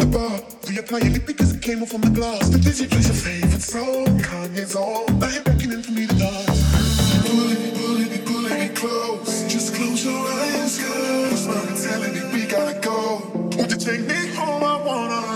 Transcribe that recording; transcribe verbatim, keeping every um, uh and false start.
the bar. Reapplying it because it came off on the glass. The Dizzy plays your favorite song, Kanye's on. Now you're beckoning for me to dance. Pulling me, pulling me, pulling me close. Just close your eyes, girl. Smile and telling me we gotta go. Won't you take me home? I wanna.